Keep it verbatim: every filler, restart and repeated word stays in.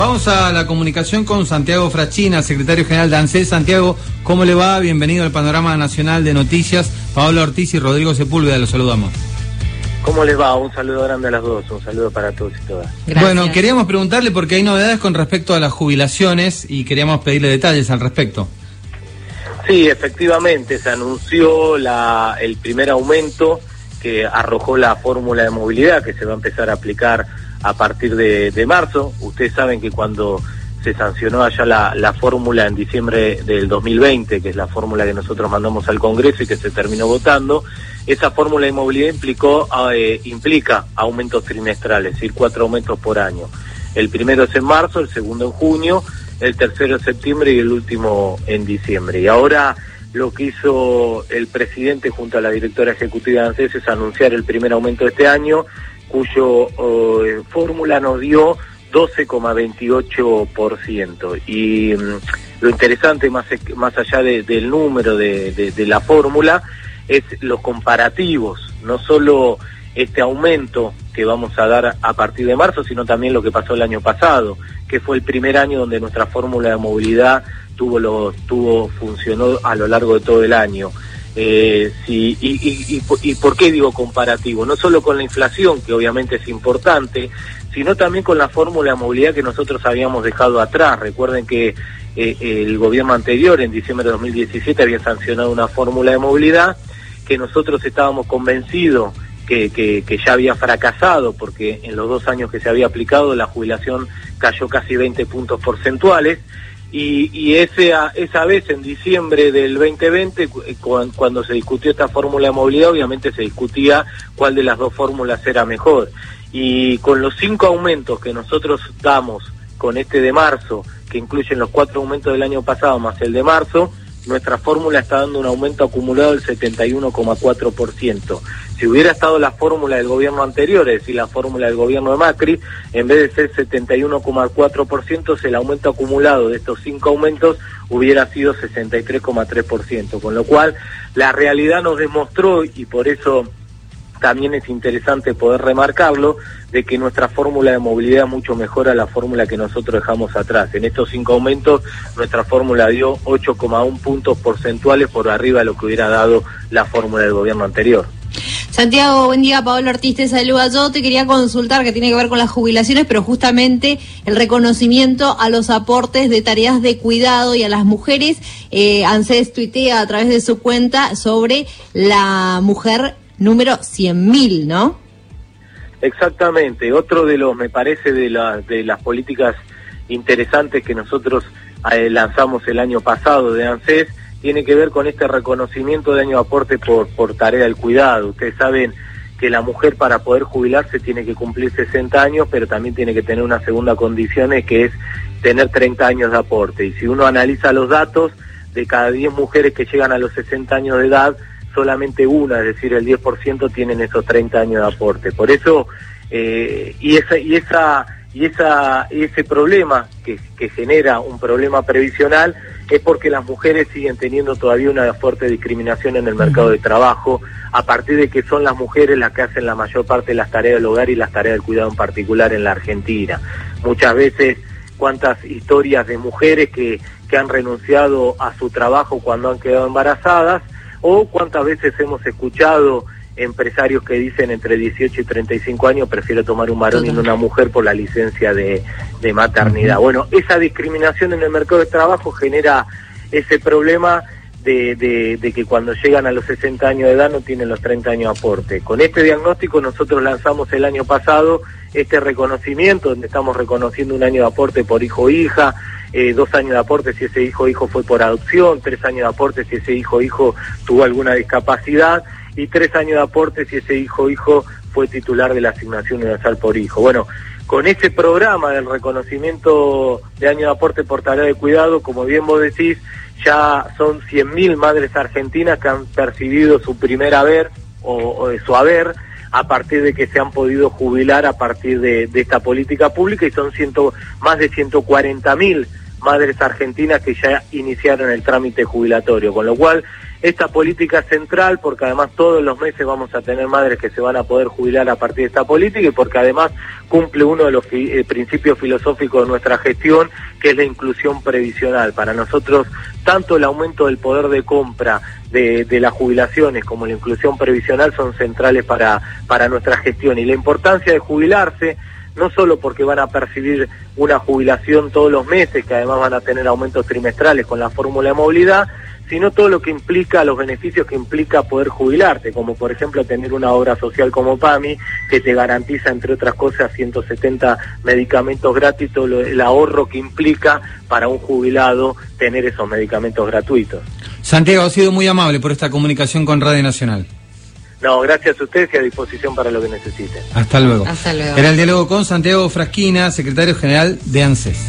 Vamos a la comunicación con Santiago Frachina, secretario general de ANSES. Santiago, ¿cómo le va? Bienvenido al Panorama Nacional de Noticias. Paola Ortiz y Rodrigo Sepúlveda, los saludamos. ¿Cómo les va? Un saludo grande a las dos, un saludo para todos y todas. Gracias. Bueno, queríamos preguntarle porque hay novedades con respecto a las jubilaciones y queríamos pedirle detalles al respecto. Sí, efectivamente, se anunció la, el primer aumento que arrojó la fórmula de movilidad que se va a empezar a aplicar a partir de, de marzo. Ustedes saben que cuando se sancionó allá la, la fórmula en diciembre del dos mil veinte, que es la fórmula que nosotros mandamos al Congreso y que se terminó votando, esa fórmula de movilidad implicó, eh, implica aumentos trimestrales, es decir, cuatro aumentos por año. El primero es en marzo, el segundo en junio, el tercero en septiembre y el último en diciembre. Y ahora lo que hizo el presidente junto a la directora ejecutiva de ANSES es anunciar el primer aumento de este año, cuyo eh, fórmula nos dio doce coma veintiocho por ciento. Y mm, lo interesante, más, más allá de, del número de, de, de la fórmula, es los comparativos, no solo este aumento que vamos a dar a partir de marzo, sino también lo que pasó el año pasado, que fue el primer año donde nuestra fórmula de movilidad tuvo lo, tuvo funcionó a lo largo de todo el año. Eh, sí, y, y, y, y ¿por qué digo comparativo? No solo con la inflación, que obviamente es importante, sino también con la fórmula de movilidad que nosotros habíamos dejado atrás. Recuerden que eh, el gobierno anterior, en diciembre de dos mil diecisiete, había sancionado una fórmula de movilidad que nosotros estábamos convencidos que, que, que ya había fracasado, porque en los dos años que se había aplicado la jubilación cayó casi veinte puntos porcentuales. Y, y ese, esa vez, en diciembre del veinte veinte, cuando se discutió esta fórmula de movilidad, obviamente se discutía cuál de las dos fórmulas era mejor. Y con los cinco aumentos que nosotros damos con este de marzo, que incluyen los cuatro aumentos del año pasado más el de marzo, nuestra fórmula está dando un aumento acumulado del setenta y uno coma cuatro por ciento. Si hubiera estado la fórmula del gobierno anterior, es decir, la fórmula del gobierno de Macri, en vez de ser setenta y uno coma cuatro por ciento, el aumento acumulado de estos cinco aumentos hubiera sido sesenta y tres coma tres por ciento. Con lo cual, la realidad nos demostró, y por eso también es interesante poder remarcarlo, de que nuestra fórmula de movilidad mucho mejor a la fórmula que nosotros dejamos atrás. En estos cinco aumentos, nuestra fórmula dio ocho coma uno puntos porcentuales por arriba de lo que hubiera dado la fórmula del gobierno anterior. Santiago, buen día. Paola Ortiz te saluda. Yo te quería consultar, que tiene que ver con las jubilaciones, pero justamente el reconocimiento a los aportes de tareas de cuidado y a las mujeres. Eh, ANSES tuitea a través de su cuenta sobre la mujer número cien mil, ¿no? Exactamente. Otro de los, me parece, de, la, de las políticas interesantes que nosotros eh, lanzamos el año pasado de ANSES, tiene que ver con este reconocimiento de año de aporte por, por tarea del cuidado. Ustedes saben que la mujer, para poder jubilarse, tiene que cumplir sesenta años, pero también tiene que tener una segunda condición, que es tener treinta años de aporte. Y si uno analiza los datos, de cada diez mujeres que llegan a los sesenta años de edad, solamente una, es decir, el diez por ciento tienen esos treinta años de aporte. Por eso, eh, y esa y esa y esa ese problema que, que genera un problema previsional es porque las mujeres siguen teniendo todavía una fuerte discriminación en el mercado de trabajo, a partir de que son las mujeres las que hacen la mayor parte de las tareas del hogar y las tareas del cuidado en particular en la Argentina. Muchas veces, cuántas historias de mujeres que, que han renunciado a su trabajo cuando han quedado embarazadas, o cuántas veces hemos escuchado empresarios que dicen entre dieciocho y treinta y cinco años prefiero tomar un varón y no una mujer por la licencia de, de maternidad. Bueno, esa discriminación en el mercado de trabajo genera ese problema de, de, de que cuando llegan a los sesenta años de edad no tienen los treinta años de aporte. Con este diagnóstico nosotros lanzamos el año pasado este reconocimiento, donde estamos reconociendo un año de aporte por hijo o hija, eh, dos años de aporte si ese hijo o hijo fue por adopción, tres años de aporte si ese hijo o hijo tuvo alguna discapacidad, y tres años de aporte si ese hijo o hijo fue titular de la asignación universal por hijo. Bueno, con ese programa del reconocimiento de año de aporte por tarea de cuidado, como bien vos decís, ya son cien mil madres argentinas que han percibido su primer haber o, o de su haber a partir de que se han podido jubilar a partir de, de esta política pública, y son ciento, más de ciento cuarenta mil madres argentinas que ya iniciaron el trámite jubilatorio, con lo cual esta política central, porque además todos los meses vamos a tener madres que se van a poder jubilar a partir de esta política, y porque además cumple uno de los fi eh, principios filosóficos de nuestra gestión, que es la inclusión previsional. Para nosotros, tanto el aumento del poder de compra de, de las jubilaciones como la inclusión previsional son centrales para, para nuestra gestión, y la importancia de jubilarse, no solo porque van a percibir una jubilación todos los meses, que además van a tener aumentos trimestrales con la fórmula de movilidad, sino todo lo que implica, los beneficios que implica poder jubilarte, como por ejemplo tener una obra social como PAMI, que te garantiza, entre otras cosas, ciento setenta medicamentos gratis, todo lo, el ahorro que implica para un jubilado tener esos medicamentos gratuitos. Santiago, ha sido muy amable por esta comunicación con Radio Nacional. No, gracias a ustedes y a disposición para lo que necesiten. Hasta luego. Hasta luego. Era el diálogo con Santiago Frasquina, secretario general de ANSES.